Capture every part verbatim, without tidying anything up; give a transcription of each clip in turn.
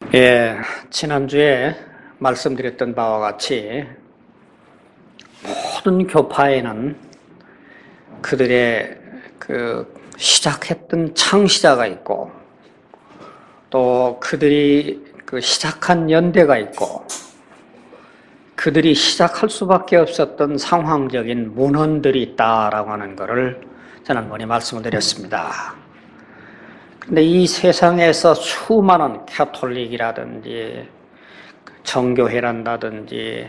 예, 지난주에 말씀드렸던 바와 같이 모든 교파에는 그들의 그 시작했던 창시자가 있고 또 그들이 그 시작한 연대가 있고 그들이 시작할 수밖에 없었던 상황적인 문헌들이 있다라고 하는 것을 지난번에 말씀을 드렸습니다. 근데 이 세상에서 수많은 캐톨릭이라든지 정교회란다든지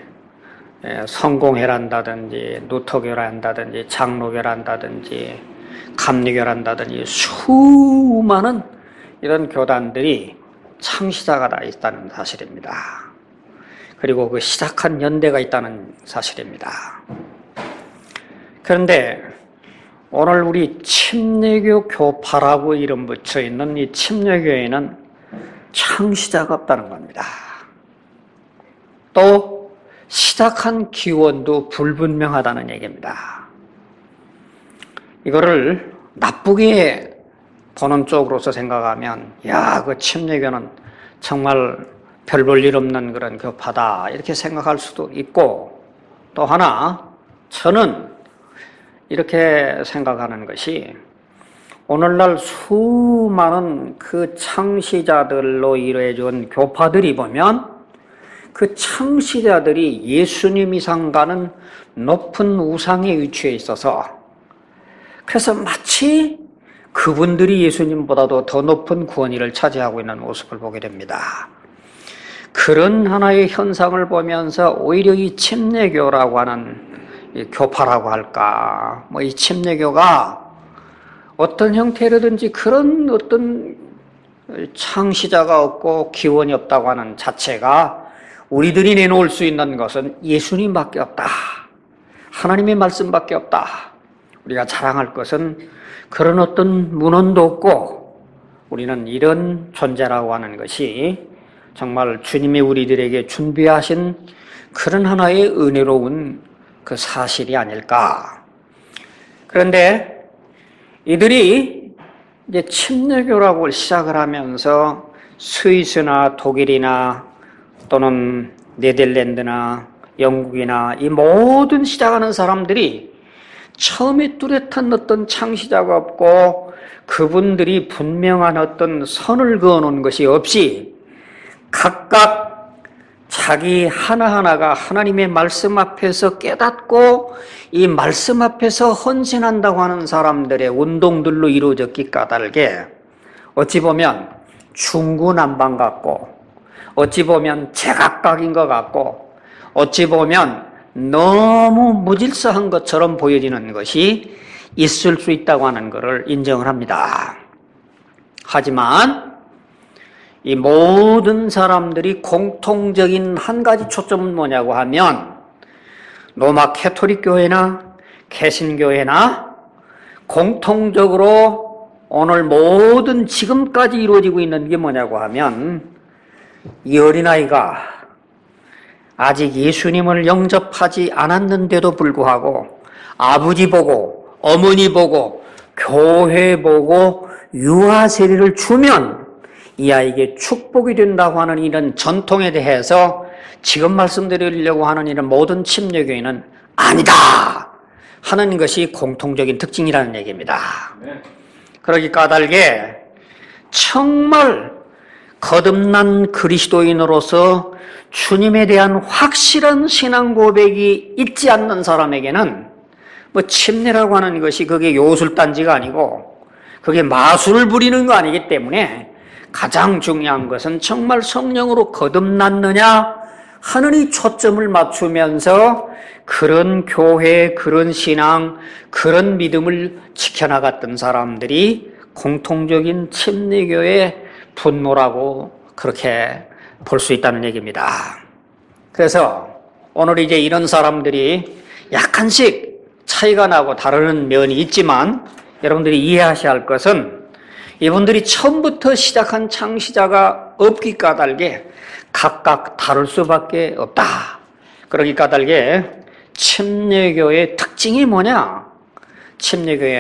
성공회란다든지 누터교란다든지 장로교란다든지 감리교란다든지 수많은 이런 교단들이 창시자가 다 있다는 사실입니다. 그리고 그 시작한 연대가 있다는 사실입니다. 그런데 오늘 우리 침례교 교파라고 이름 붙여 있는 이 침례교회는 창시자가 없다는 겁니다. 또 시작한 기원도 불분명하다는 얘기입니다. 이거를 나쁘게 보는 쪽으로서 생각하면 야, 그 침례교는 정말 별 볼 일 없는 그런 교파다 이렇게 생각할 수도 있고, 또 하나 저는 이렇게 생각하는 것이 오늘날 수많은 그 창시자들로 이루어진 교파들이 보면 그 창시자들이 예수님 이상가는 높은 우상에 위치해 있어서 그래서 마치 그분들이 예수님보다도 더 높은 구원의를 차지하고 있는 모습을 보게 됩니다. 그런 하나의 현상을 보면서 오히려 이 침례교라고 하는 이 교파라고 할까, 뭐 이 침례교가 어떤 형태로든지 그런 어떤 창시자가 없고 기원이 없다고 하는 자체가 우리들이 내놓을 수 있는 것은 예수님밖에 없다, 하나님의 말씀밖에 없다. 우리가 자랑할 것은 그런 어떤 문헌도 없고 우리는 이런 존재라고 하는 것이 정말 주님이 우리들에게 준비하신 그런 하나의 은혜로운 그 사실이 아닐까. 그런데 이들이 이제 침례교라고 시작을 하면서 스위스나 독일이나 또는 네덜란드나 영국이나 이 모든 시작하는 사람들이 처음에 뚜렷한 어떤 창시자가 없고 그분들이 분명한 어떤 선을 그어놓은 것이 없이 각각 자기 하나하나가 하나님의 말씀 앞에서 깨닫고 이 말씀 앞에서 헌신한다고 하는 사람들의 운동들로 이루어졌기 까닭에 어찌 보면 중구난방 같고 어찌 보면 제각각인 것 같고 어찌 보면 너무 무질서한 것처럼 보여지는 것이 있을 수 있다고 하는 것을 인정을 합니다. 하지만 이 모든 사람들이 공통적인 한 가지 초점은 뭐냐고 하면 로마 캐톨릭 교회나 개신교회나 공통적으로 오늘 모든 지금까지 이루어지고 있는 게 뭐냐고 하면 이 어린아이가 아직 예수님을 영접하지 않았는데도 불구하고 아버지 보고 어머니 보고 교회 보고 유아 세례를 주면 이 아이에게 축복이 된다고 하는 이런 전통에 대해서 지금 말씀드리려고 하는 이런 모든 침례교회는 아니다 하는 것이 공통적인 특징이라는 얘기입니다. 네. 그러기 까닭에 정말 거듭난 그리스도인으로서 주님에 대한 확실한 신앙 고백이 있지 않는 사람에게는 뭐 침례라고 하는 것이 그게 요술단지가 아니고 그게 마술을 부리는 거 아니기 때문에 가장 중요한 것은 정말 성령으로 거듭났느냐 하는 이 초점을 맞추면서 그런 교회, 그런 신앙, 그런 믿음을 지켜나갔던 사람들이 공통적인 침례교의 분모라고 그렇게 볼 수 있다는 얘기입니다. 그래서 오늘 이제 이런 사람들이 약간씩 차이가 나고 다르는 면이 있지만 여러분들이 이해하셔야 할 것은 이분들이 처음부터 시작한 창시자가 없기 까닭에 각각 다를 수밖에 없다. 그러기 까닭에 침례교의 특징이 뭐냐? 침례교의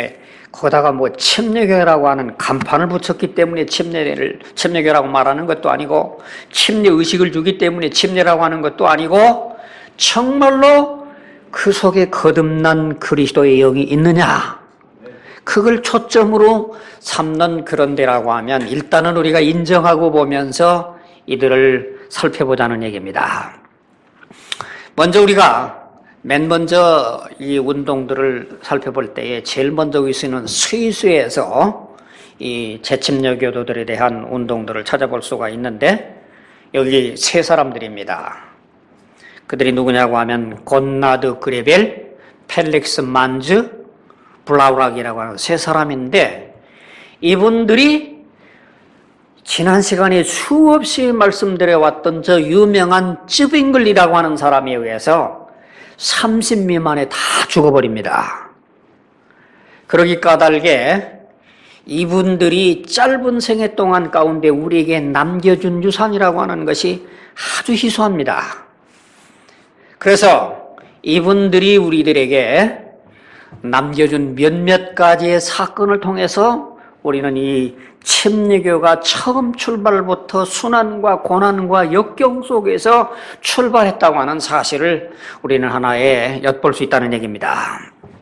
거기다가 뭐 침례교회라고 하는 간판을 붙였기 때문에 침례를 침례교라고 말하는 것도 아니고, 침례 의식을 주기 때문에 침례라고 하는 것도 아니고, 정말로 그 속에 거듭난 그리스도의 영이 있느냐, 그걸 초점으로 삼는 그런 데라고 하면 일단은 우리가 인정하고 보면서 이들을 살펴보자는 얘기입니다. 먼저 우리가 맨 먼저 이 운동들을 살펴볼 때에 제일 먼저 있는 스위스에서 이 재침례 교도들에 대한 운동들을 찾아볼 수가 있는데, 여기 세 사람들입니다. 그들이 누구냐고 하면 건나드 그레벨, 펠릭스 만즈, 블라우락이라고 하는 세 사람인데, 이분들이 지난 시간에 수없이 말씀드려왔던 저 유명한 쯔빙글리라고 하는 사람에 의해서 삼십 미만에 다 죽어버립니다. 그러기 까닭에 이분들이 짧은 생애 동안 가운데 우리에게 남겨준 유산이라고 하는 것이 아주 희소합니다. 그래서 이분들이 우리들에게 남겨준 몇몇 가지의 사건을 통해서 우리는 이 침례교가 처음 출발부터 순환과 고난과 역경 속에서 출발했다고 하는 사실을 우리는 하나에 엿볼 수 있다는 얘기입니다.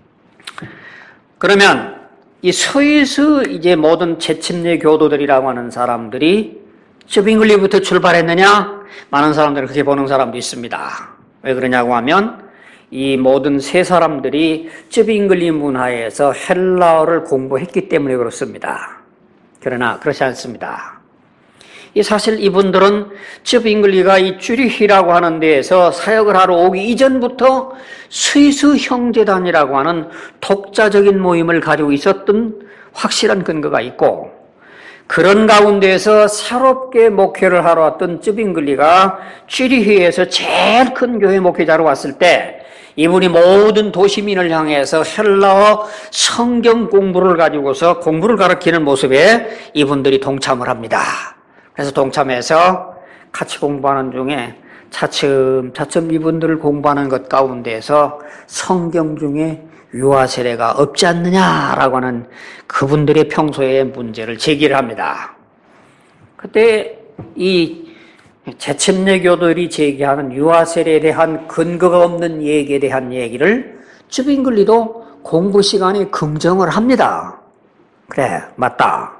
그러면 이 스위스 이제 모든 재침례 교도들이라고 하는 사람들이 쯔빙글리부터 출발했느냐? 많은 사람들은 그렇게 보는 사람도 있습니다. 왜 그러냐고 하면 이 모든 세 사람들이 쯔빙글리 문화에서 헬라어를 공부했기 때문에 그렇습니다. 그러나 그렇지 않습니다. 이 사실 이분들은 쯔빙글리가 이 쭈리히라고 하는 데에서 사역을 하러 오기 이전부터 스위스 형제단이라고 하는 독자적인 모임을 가지고 있었던 확실한 근거가 있고, 그런 가운데에서 새롭게 목회를 하러 왔던 쯔빙글리가 쭈리히에서 제일 큰 교회 목회자로 왔을 때 이분이 모든 도시민을 향해서 헬라어 성경 공부를 가지고서 공부를 가르치는 모습에 이분들이 동참을 합니다. 그래서 동참해서 같이 공부하는 중에 차츰차츰 이분들을 공부하는 것 가운데에서 성경 중에 유아 세례가 없지 않느냐라고 하는 그분들의 평소의 문제를 제기를 합니다. 그때 이 재침례교들이 제기하는 유아 세례에 대한 근거가 없는 얘기에 대한 얘기를 쯔빙글리도 공부 시간에 긍정을 합니다. 그래, 맞다.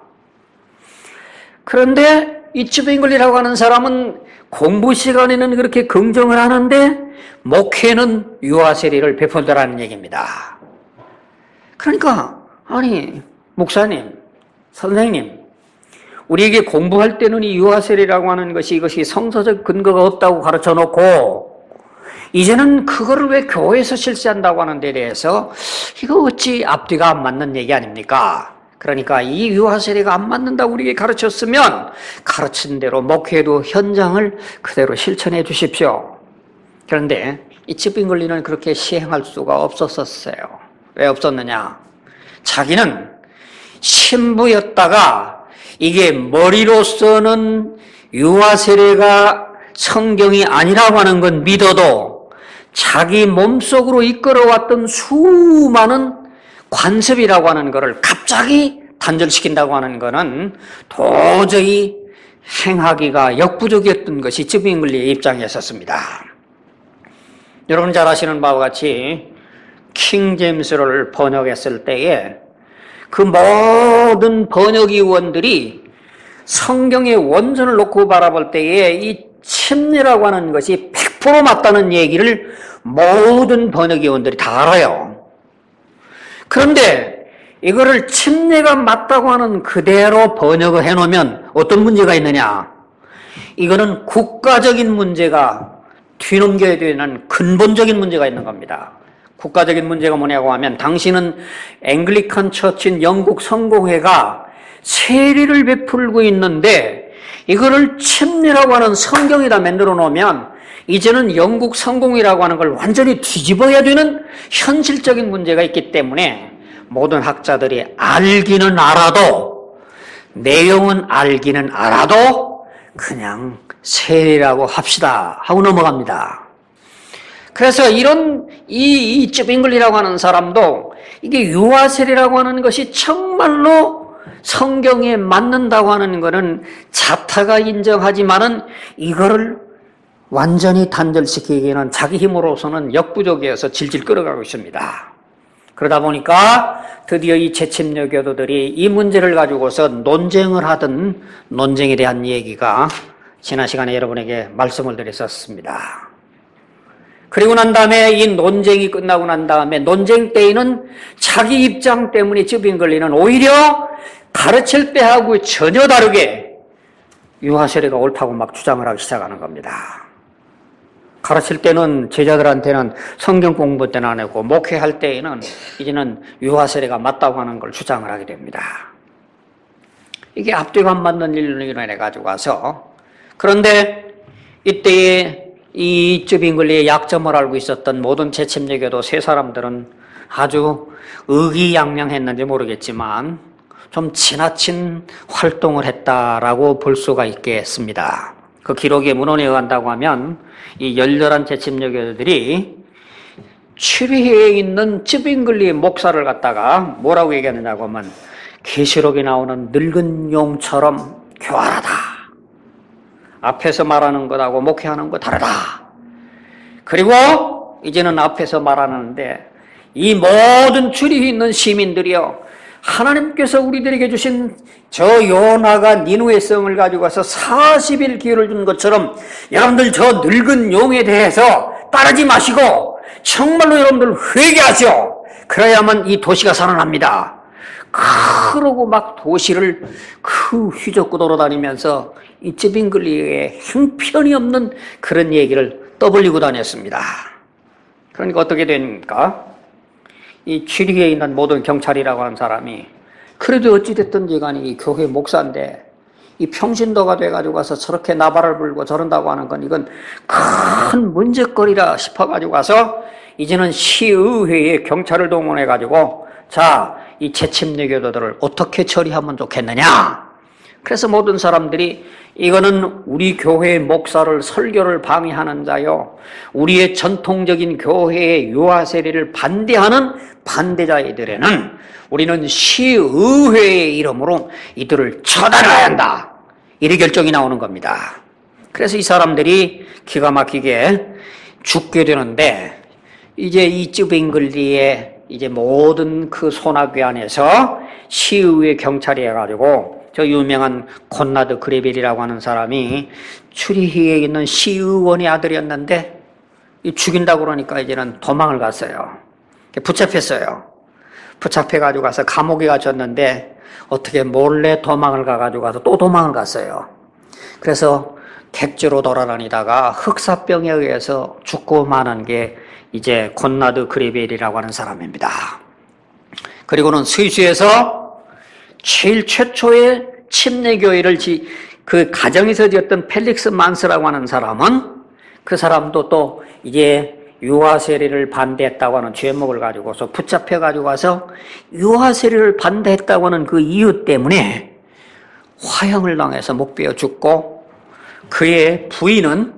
그런데 이 쯔빙글리라고 하는 사람은 공부 시간에는 그렇게 긍정을 하는데 목회는 유아 세례를 베푼다라는 얘기입니다. 그러니까 아니 목사님, 선생님, 우리에게 공부할 때는 이 유아 세례라고 하는 것이 이것이 성서적 근거가 없다고 가르쳐 놓고 이제는 그거를 왜 교회에서 실시한다고 하는 데 대해서 이거 어찌 앞뒤가 안 맞는 얘기 아닙니까? 그러니까 이 유아 세례가 안 맞는다고 우리에게 가르쳤으면 가르친 대로 목회도 현장을 그대로 실천해 주십시오. 그런데 이 쯔빙글리는 그렇게 시행할 수가 없었었어요. 왜 없었느냐? 자기는 신부였다가 이게 머리로서는 유아 세례가 성경이 아니라고 하는 건 믿어도 자기 몸속으로 이끌어왔던 수많은 관습이라고 하는 것을 갑자기 단절시킨다고 하는 것은 도저히 행하기가 역부족이었던 것이 쯔빙글리의 입장이었습니다. 여러분 잘 아시는 바와 같이 킹 제임스를 번역했을 때에 그 모든 번역위원들이 성경의 원전을 놓고 바라볼 때에 이 침례라고 하는 것이 백 퍼센트 맞다는 얘기를 모든 번역위원들이 다 알아요. 그런데 이거를 침례가 맞다고 하는 그대로 번역을 해놓으면 어떤 문제가 있느냐? 이거는 국가적인 문제가 뒤넘겨야 되는 근본적인 문제가 있는 겁니다. 국가적인 문제가 뭐냐고 하면 당신은 앵글리칸 처치인 영국 성공회가 세례를 베풀고 있는데 이거를 침례라고 하는 성경에다 만들어 놓으면 이제는 영국 성공이라고 하는 걸 완전히 뒤집어야 되는 현실적인 문제가 있기 때문에 모든 학자들이 알기는 알아도 내용은 알기는 알아도 그냥 세례라고 합시다 하고 넘어갑니다. 그래서 이런 이, 이 쯔빙글리라고 하는 사람도 이게 유아세례라고 하는 것이 정말로 성경에 맞는다고 하는 것은 자타가 인정하지만은 이거를 완전히 단절시키기에는 자기 힘으로서는 역부족이어서 질질 끌어가고 있습니다. 그러다 보니까 드디어 이 재침녀 교도들이 이 문제를 가지고서 논쟁을 하던 논쟁에 대한 얘기가 지난 시간에 여러분에게 말씀을 드렸었습니다. 그리고 난 다음에 이 논쟁이 끝나고 난 다음에 논쟁 때에는 자기 입장 때문에 찌빙글리는 오히려 가르칠 때하고 전혀 다르게 유아세례가 옳다고 막 주장을 하기 시작하는 겁니다. 가르칠 때는 제자들한테는 성경 공부 때는 안 했고 목회할 때에는 이제는 유아세례가 맞다고 하는 걸 주장을 하게 됩니다. 이게 앞뒤가 안 맞는 일로 인해 가지고 와서 그런데 이때에 이 쯔빙글리의 약점을 알고 있었던 모든 재침례교도 세 사람들은 아주 의기양양했는지 모르겠지만 좀 지나친 활동을 했다라고 볼 수가 있겠습니다. 그 기록의 문헌에 의한다고 하면 이 열렬한 재침례교도들이 취리히에 있는 쯔빙글리 목사를 갖다가 뭐라고 얘기하느냐고 하면 계시록에 나오는 늙은 용처럼 교활하다. 앞에서 말하는 것하고 목회하는 것 다르다. 그리고 이제는 앞에서 말하는데 이 모든 출입이 있는 시민들이요, 하나님께서 우리들에게 주신 저 요나가 니누의 성을 가지고 와서 사십 일 기회를 준 것처럼 여러분들 저 늙은 용에 대해서 따르지 마시고 정말로 여러분들 회개하시오. 그래야만 이 도시가 살아납니다. 그러고 막 도시를 그 휘젓고 돌아다니면서 이 쯔빙글리에 형편이 없는 그런 얘기를 떠벌리고 다녔습니다. 그러니까 어떻게 됩니까? 이 취리에 있는 모든 경찰이라고 하는 사람이 그래도 어찌됐든지 간에 이 교회 목사인데 이 평신도가 돼가지고 와서 저렇게 나발을 불고 저런다고 하는 건 이건 큰 문제거리라 싶어가지고 와서 이제는 시의회에 경찰을 동원해가지고 자, 이 재침례교도들을 어떻게 처리하면 좋겠느냐? 그래서 모든 사람들이 이거는 우리 교회의 목사를 설교를 방해하는 자요, 우리의 전통적인 교회의 유아세례를 반대하는 반대자들에는 우리는 시의회의 이름으로 이들을 처단해야 한다. 이런 결정이 나오는 겁니다. 그래서 이 사람들이 기가 막히게 죽게 되는데 이제 이 쯔빙글리의 이제 모든 그 소나귀 안에서 시의회 경찰이 해가지고 저 유명한 콘라드 그레벨이라고 하는 사람이 추리히에 있는 시의원의 아들이었는데 죽인다고 그러니까 이제는 도망을 갔어요. 붙잡혔어요. 붙잡혀가지고 가서 감옥에 갇혔는데 어떻게 몰래 도망을 가가지고 가서 또 도망을 갔어요. 그래서 객지로 돌아다니다가 흑사병에 의해서 죽고 마는 게 이제 콘라드 그레벨이라고 하는 사람입니다. 그리고는 스위스에서 제일 최초의 침례교회를 지, 그 가정에서 지었던 펠릭스 만스라고 하는 사람은 그 사람도 또 이제 유아세례를 반대했다고 하는 죄목을 가지고서 붙잡혀가지고 와서 유아세례를 반대했다고 하는 그 이유 때문에 화형을 당해서 목 베어 죽고 그의 부인은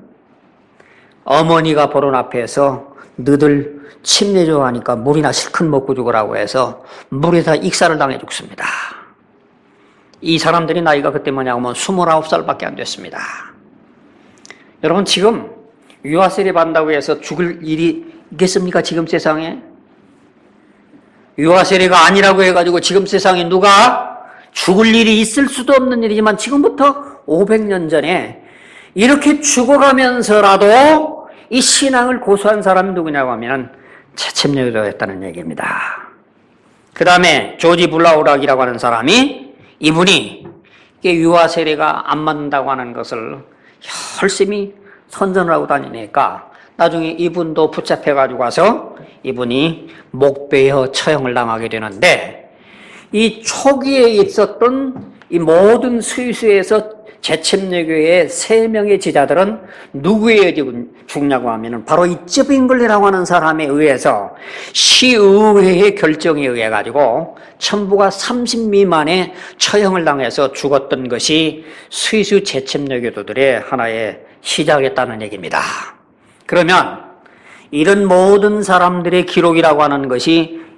어머니가 보는 앞에서 너들 침례 좋아하니까 물이나 실컷 먹고 죽으라고 해서 물에다 익사를 당해 죽습니다. 이 사람들이 나이가 그때 뭐냐면 스물아홉 살밖에 안 됐습니다. 여러분 지금 유아세례 받는다고 해서 죽을 일이 있겠습니까? 지금 세상에? 유아세례가 아니라고 해가지고 지금 세상에 누가 죽을 일이 있을 수도 없는 일이지만 지금부터 오백 년 전에 이렇게 죽어가면서라도 이 신앙을 고수한 사람이 누구냐고 하면 재침례교도였다는 얘기입니다. 그 다음에 조지 블라우락이라고 하는 사람이 이분이 유아세례가 안 맞는다고 하는 것을 열심히 선전을 하고 다니니까 나중에 이분도 붙잡혀가지고 와서 이분이 목베어 처형을 당하게 되는데 이 초기에 있었던 이 모든 스위스에서 재침례교회의 세 명의 지자들은 누구에 의해 죽냐고 하면은 바로 이 쯔빙글리라고 하는 사람에 의해서 시의회의 결정에 의해 가지고 천부가 삼십 미만의 처형을 당해서 죽었던 것이 스위스 재침례교도들의 하나의 시작이었다는 얘기입니다. 그러면 이런 모든 사람들의 기록이라고 하는 것이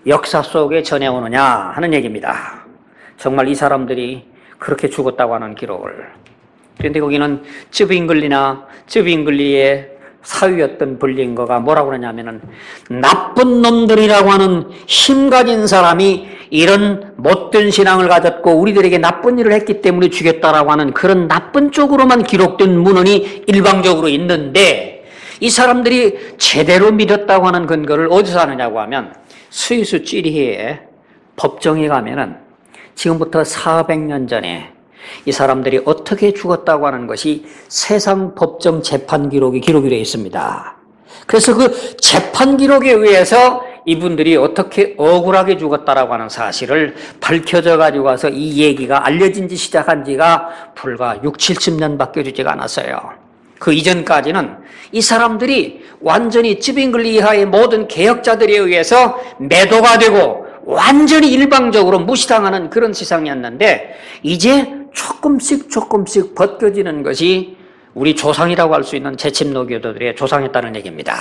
역사 속에 전해오느냐 하는 얘기입니다. 정말 이 사람들이 그렇게 죽었다고 하는 기록을. 그런데 거기는 쯔빙글리나 쯔빙글리의 사위였던 블링거가 뭐라고 그러냐면은 나쁜 놈들이라고 하는 힘 가진 사람이 이런 못된 신앙을 가졌고 우리들에게 나쁜 일을 했기 때문에 죽였다라고 하는 그런 나쁜 쪽으로만 기록된 문헌이 일방적으로 있는데 이 사람들이 제대로 믿었다고 하는 근거를 어디서 하느냐고 하면 스위스 찌리히에 법정에 가면은 지금부터 사백 년 전에 이 사람들이 어떻게 죽었다고 하는 것이 세상 법정 재판 기록이 기록이 되어 있습니다. 그래서 그 재판 기록에 의해서 이분들이 어떻게 억울하게 죽었다라고 하는 사실을 밝혀져 가지고 와서 이 얘기가 알려진 지 시작한 지가 불과 육십, 칠십 년밖에 되지가 않았어요. 그 이전까지는 이 사람들이 완전히 쯔빙글리 이하의 모든 개혁자들에 의해서 매도가 되고 완전히 일방적으로 무시당하는 그런 세상이었는데 이제 조금씩 조금씩 벗겨지는 것이 우리 조상이라고 할 수 있는 제침노교도들의 조상이었다는 얘기입니다.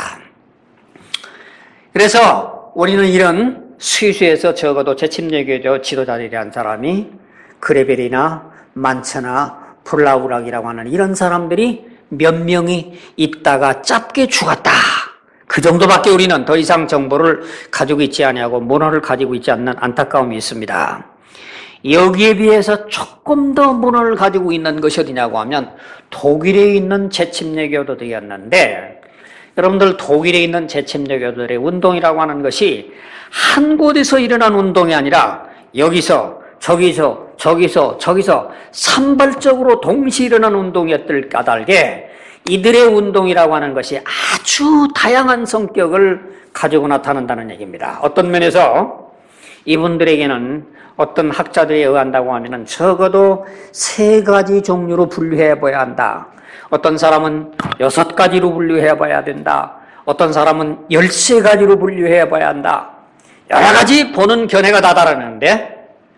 그래서 우리는 이런 스위스에서 적어도 제침노교도 지도자들이란 사람이 그레벨이나 만처나 플라우락이라고 하는 이런 사람들이 몇 명이 있다가 짧게 죽었다. 그 정도밖에 우리는 더 이상 정보를 가지고 있지 아니하고 문헌을 가지고 있지 않는 안타까움이 있습니다. 여기에 비해서 조금 더 문헌을 가지고 있는 것이 어디냐고 하면 독일에 있는 제침례교도들이었는데 여러분들 독일에 있는 제침례교도들의 운동이라고 하는 것이 한 곳에서 일어난 운동이 아니라 여기서 저기서 저기서 저기서 산발적으로 동시에 일어난 운동이었을 까닭에 이들의 운동이라고 하는 것이 아주 다양한 성격을 가지고 나타난다는 얘기입니다. 어떤 면에서 이분들에게는 어떤 학자들에 의한다고 하면은 적어도 세 가지 종류로 분류해 봐야 한다. 어떤 사람은 여섯 가지로 분류해 봐야 된다. 어떤 사람은 열세 가지로 분류해 봐야 한다. 여러 가지 보는 견해가 다 다르는데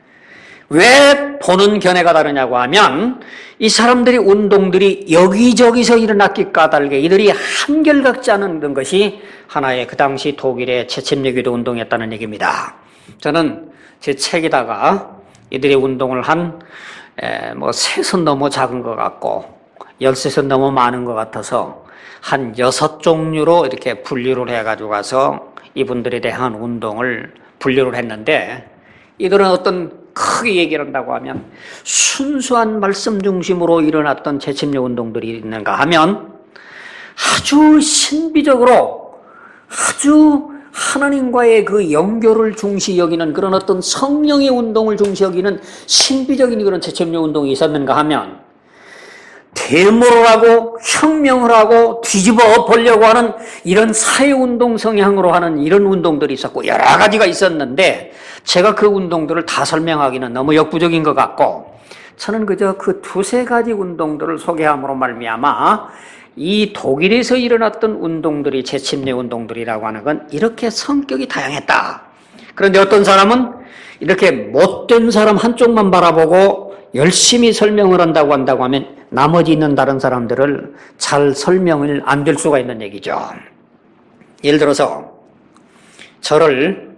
왜 보는 견해가 다르냐고 하면 이 사람들이 운동들이 여기저기서 일어났기 까닭에 이들이 한결같지 않은 것이 하나의 그 당시 독일의 제침례교도 운동이었다는 얘기입니다. 저는 제 책에다가 이들의 운동을 한 뭐 세 선 넘어 작은 것 같고 열세 선 넘어 많은 것 같아서 한 여섯 종류로 이렇게 분류를 해가지고 가서 이분들에 대한 운동을 분류를 했는데 이들은 어떤 크게 얘기를 한다고 하면 순수한 말씀 중심으로 일어났던 제침례 운동들이 있는가 하면 아주 신비적으로 아주 하나님과의 그 연결을 중시 여기는 그런 어떤 성령의 운동을 중시 여기는 신비적인 그런 제침례 운동이 있었는가 하면 데모를 하고 혁명을 하고 뒤집어 보려고 하는 이런 사회운동 성향으로 하는 이런 운동들이 있었고 여러 가지가 있었는데 제가 그 운동들을 다 설명하기는 너무 역부족인 것 같고 저는 그저 그 두세 가지 운동들을 소개함으로 말미암아 이 독일에서 일어났던 운동들이 제침례 운동들이라고 하는 건 이렇게 성격이 다양했다. 그런데 어떤 사람은 이렇게 못된 사람 한쪽만 바라보고 열심히 설명을 한다고 한다고 하면 나머지 있는 다른 사람들을 잘 설명을 안 될 수가 있는 얘기죠. 예를 들어서 저를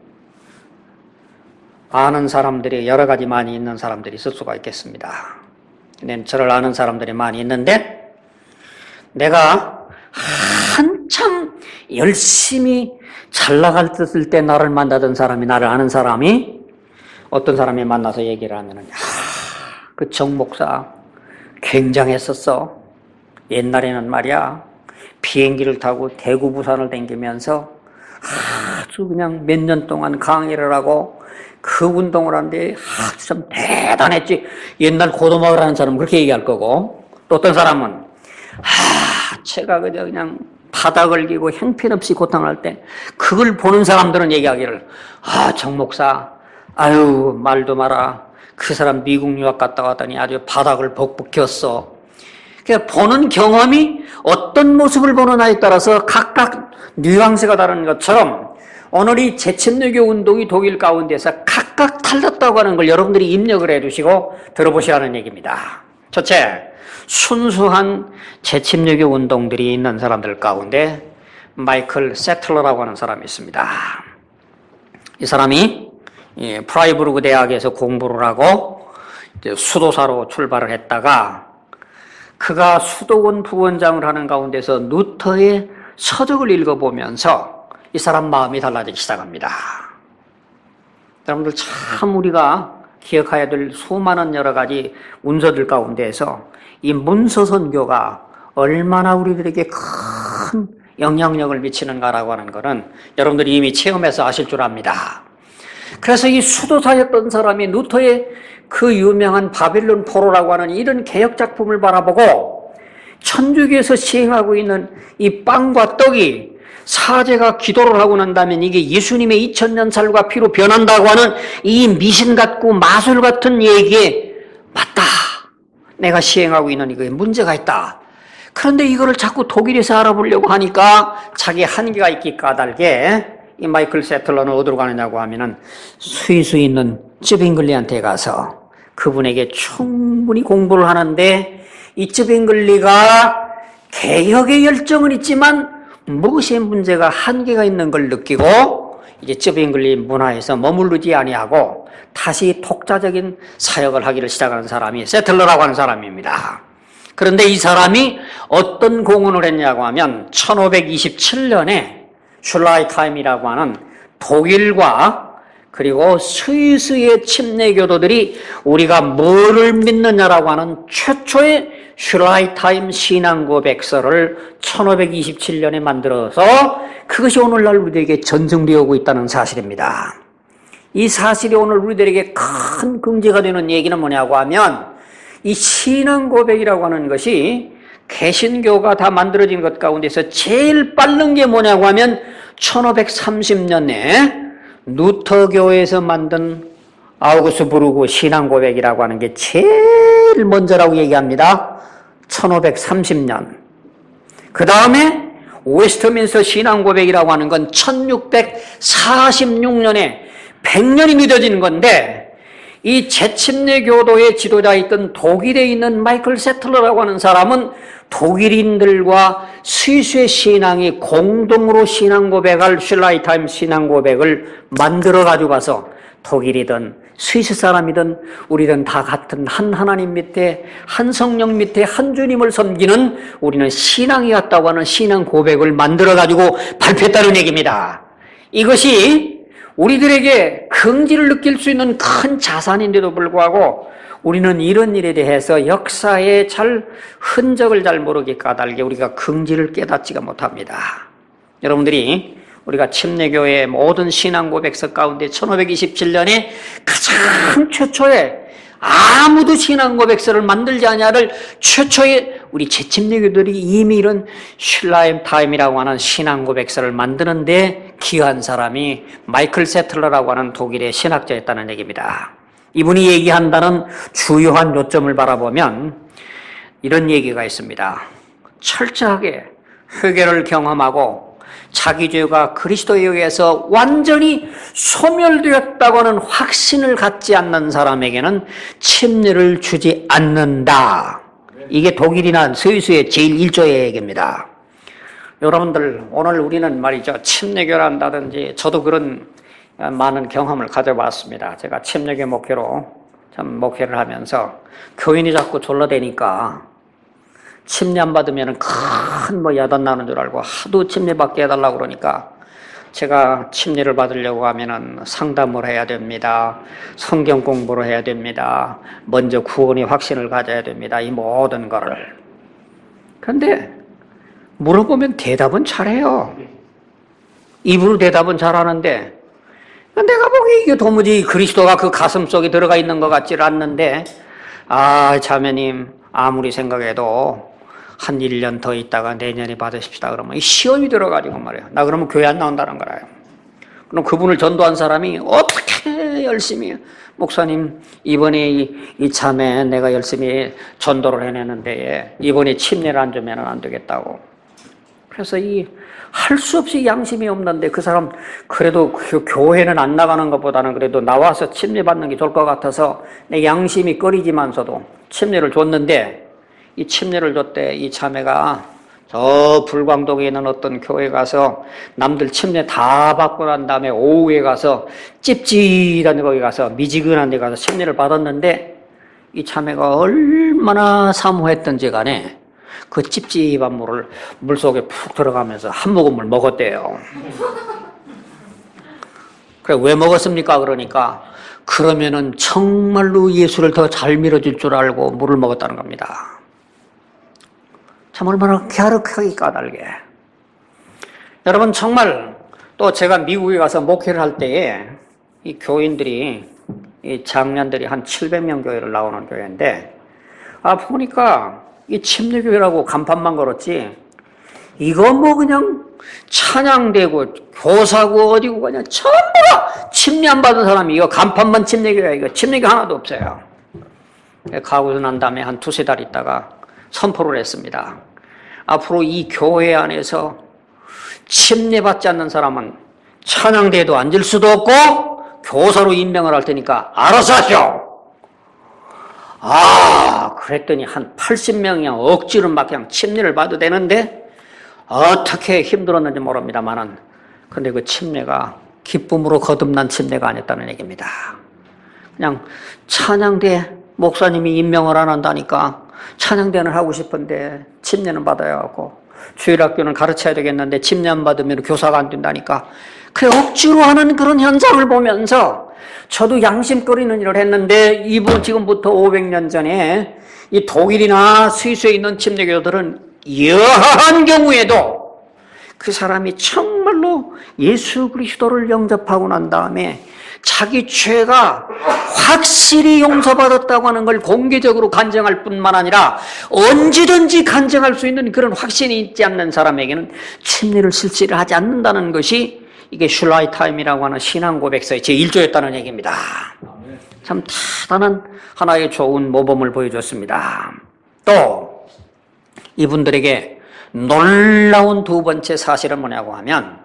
아는 사람들이 여러 가지 많이 있는 사람들이 있을 수가 있겠습니다. 근데 저를 아는 사람들이 많이 있는데 내가 한참 열심히 잘 나갔을 때 나를 만나던 사람이 나를 아는 사람이 어떤 사람이 만나서 얘기를 하면은 그 정 목사 굉장했었어. 옛날에는 말이야 비행기를 타고 대구 부산을 다니면서 아주 그냥 몇 년 동안 강의를 하고 그 운동을 하는데 아주 참 대단했지. 옛날 고도마을 하는 사람은 그렇게 얘기할 거고 또 어떤 사람은 아, 제가 그저 그냥 바닥을 기고 형편없이 고통할 때 그걸 보는 사람들은 얘기하기를 아, 정 목사 아유 말도 마라. 그 사람 미국 유학 갔다 왔더니 아주 바닥을 벅벅혔어. 그러니까 보는 경험이 어떤 모습을 보느냐에 따라서 각각 뉘앙스가 다른 것처럼 오늘 이 제침례교 운동이 독일 가운데서 각각 달랐다고 하는 걸 여러분들이 입력을 해두시고 들어보시라는 얘기입니다. 첫째, 순수한 제침례교 운동들이 있는 사람들 가운데 마이클 세틀러라고 하는 사람이 있습니다. 이 사람이 프라이부르크 대학에서 공부를 하고 수도사로 출발을 했다가 그가 수도원 부원장을 하는 가운데서 루터의 서적을 읽어보면서 이 사람 마음이 달라지기 시작합니다. 여러분들 참 우리가 기억해야 될 수많은 여러 가지 문서들 가운데에서 이 문서선교가 얼마나 우리들에게 큰 영향력을 미치는가라고 하는 것은 여러분들이 이미 체험해서 아실 줄 압니다. 그래서 이 수도사였던 사람이 루터의 그 유명한 바빌론 포로라고 하는 이런 개혁 작품을 바라보고 천주교에서 시행하고 있는 이 빵과 떡이 사제가 기도를 하고 난다면 이게 예수님의 이천 년 살과 피로 변한다고 하는 이 미신 같고 마술 같은 얘기에 맞다. 내가 시행하고 있는 이거에 문제가 있다. 그런데 이거를 자꾸 독일에서 알아보려고 하니까 자기 한계가 있기 까닭에 이 마이클 세틀러는 어디로 가느냐고 하면은 스위스에 있는 쯔빙글리한테 가서 그분에게 충분히 공부를 하는데 이 쯔빙글리가 개혁의 열정은 있지만 무엇의 문제가 한계가 있는 걸 느끼고 이제 쯔빙글리 문화에서 머무르지 아니하고 다시 독자적인 사역을 하기를 시작하는 사람이 세틀러라고 하는 사람입니다. 그런데 이 사람이 어떤 공헌을 했냐고 하면 천오백이십칠 년에 슐라이타임이라고 하는 독일과 그리고 스위스의 침례교도들이 우리가 뭐를 믿느냐라고 하는 최초의 슐라이타임 신앙고백서를 천오백이십칠 년에 만들어서 그것이 오늘날 우리에게 전승되어 오고 있다는 사실입니다. 이 사실이 오늘 우리들에게 큰 긍지가 되는 얘기는 뭐냐고 하면 이 신앙고백이라고 하는 것이 개신교가 다 만들어진 것 가운데서 제일 빠른 게 뭐냐고 하면 천오백삼십 년에 루터교에서 만든 아우구스부르크 신앙고백이라고 하는 게 제일 먼저라고 얘기합니다. 천오백삼십 년. 그 다음에 웨스트민스터 신앙고백이라고 하는 건 천육백사십육 년에 백 년이 늦어지는 건데 이 재침례교도의 지도자였던 독일에 있는 마이클 세틀러라고 하는 사람은 독일인들과 스위스의 신앙이 공동으로 신앙고백할 슐라이타임 신앙고백을 만들어 가지고 가서 독일이든 스위스 사람이든 우리는 다 같은 한 하나님 밑에 한 성령 밑에 한 주님을 섬기는 우리는 신앙이 같다고 하는 신앙고백을 만들어 가지고 발표했다는 얘기입니다. 이것이 우리들에게 긍지를 느낄 수 있는 큰 자산인데도 불구하고 우리는 이런 일에 대해서 역사의 잘 흔적을 잘 모르기 까닭에 우리가 긍지를 깨닫지가 못합니다. 여러분들이 우리가 침례교회의 모든 신앙고백서 가운데 천오백이십칠 년에 가장 최초의 아무도 신앙고백서를 만들지 않냐를 최초의 우리 재침례교들이 이미 이런 슐라이타임이라고 하는 신앙고백서를 만드는데 기여한 사람이 마이클 세틀러라고 하는 독일의 신학자였다는 얘기입니다. 이분이 얘기한다는 주요한 요점을 바라보면 이런 얘기가 있습니다. 철저하게 회개를 경험하고 자기 죄가 그리스도에 의해서 완전히 소멸되었다고 하는 확신을 갖지 않는 사람에게는 침례를 주지 않는다. 이게 독일이나 스위스의 제일 일조의 얘기입니다. 여러분들 오늘 우리는 말이죠. 침례교를 한다든지 저도 그런 많은 경험을 가져봤습니다. 제가 침례교 목회로 참 목회를 하면서 교인이 자꾸 졸라대니까 침례 안 받으면 큰 뭐 야단 나는 줄 알고 하도 침례 받게 해달라고 그러니까 제가 침례를 받으려고 하면은 상담을 해야 됩니다. 성경 공부를 해야 됩니다. 먼저 구원의 확신을 가져야 됩니다. 이 모든 거를. 그런데 물어보면 대답은 잘해요. 입으로 대답은 잘하는데 내가 보기에 이게 도무지 그리스도가 그 가슴 속에 들어가 있는 것 같지 않는데 아 자매님 아무리 생각해도 한 일 년 더 있다가 내년에 받으십시다 그러면 이 시험이 들어가지고 말이에요. 나 그러면 교회 안 나온다는 거라요. 그럼 그분을 전도한 사람이 어떻게 열심히 목사님 이번에 이, 이 참에 내가 열심히 전도를 해내는데 이번에 침례를 안 주면 안 되겠다고. 그래서 이 할 수 없이 양심이 없는데 그 사람 그래도 그 교회는 안 나가는 것보다는 그래도 나와서 침례 받는 게 좋을 것 같아서 내 양심이 꺼리지만서도 침례를 줬는데 이 침례를 줬대 이 자매가 저 불광동에 있는 어떤 교회 가서 남들 침례 다 받고 난 다음에 오후에 가서 찝찝한 거기 가서 미지근한 데 가서 침례를 받았는데 이 자매가 얼마나 사모했던지 간에 그 찝찝한 물을 물속에 푹 들어가면서 한 모금을 먹었대요. 그래, 왜 먹었습니까? 그러니까 그러면은 정말로 예수를 더 잘 밀어줄 줄 알고 물을 먹었다는 겁니다. 참 얼마나 갸륵하게 까닭에. 여러분 정말 또 제가 미국에 가서 목회를 할 때에 이 교인들이 이 장년들이 한 칠백 명 교회를 나오는 교회인데 아 보니까 이 침례교회라고 간판만 걸었지 이거 뭐 그냥 찬양되고 교사고 어디고 그냥 전부 다 침례 안 받은 사람이 이거 간판만 침례교회야. 이거 침례교 하나도 없어요. 가고 난 다음에 한 두세 달 있다가 선포를 했습니다. 앞으로 이 교회 안에서 침례받지 않는 사람은 찬양대에도 앉을 수도 없고 교사로 임명을 할 테니까 알아서 하시오. 아, 그랬더니 한 팔십 명이 억지로 막 그냥 침례를 받아도 되는데 어떻게 힘들었는지 모릅니다만은 근데 그 침례가 기쁨으로 거듭난 침례가 아니었다는 얘기입니다. 그냥 찬양대 목사님이 임명을 안 한다니까 찬양대는 하고 싶은데 침례는 받아야 하고 주일학교는 가르쳐야 되겠는데 침례 안 받으면 교사가 안 된다니까 그 억지로 하는 그런 현상을 보면서 저도 양심거리는 일을 했는데 이분 지금부터 오백 년 전에 이 독일이나 스위스에 있는 침례교들은 여하한 경우에도 그 사람이 정말로 예수 그리스도를 영접하고 난 다음에 자기 죄가 확실히 용서받았다고 하는 걸 공개적으로 간증할 뿐만 아니라 언제든지 간증할 수 있는 그런 확신이 있지 않는 사람에게는 침례를 실시를 하지 않는다는 것이 이게 슐라이타임이라고 하는 신앙 고백서의 제일 조였다는 얘기입니다. 참 대단한 하나의 좋은 모범을 보여줬습니다. 또 이분들에게 놀라운 두 번째 사실은 뭐냐고 하면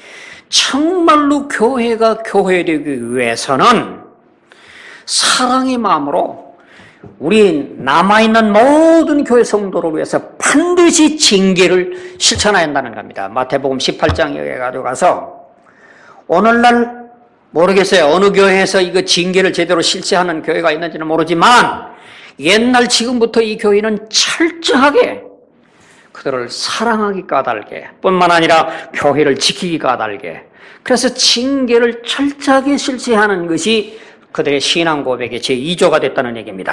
정말로 교회가 교회되기 위해서는 사랑의 마음으로 우리 남아있는 모든 교회 성도를 위해서 반드시 징계를 실천해야 한다는 겁니다. 마태복음 십팔 장에 가져가서 오늘날 모르겠어요. 어느 교회에서 이거 징계를 제대로 실시하는 교회가 있는지는 모르지만 옛날 지금부터 이 교회는 철저하게 그들을 사랑하기 까닭에 뿐만 아니라 교회를 지키기 까닭에 그래서 징계를 철저하게 실시하는 것이 그들의 신앙 고백의 제이 조가 됐다는 얘기입니다.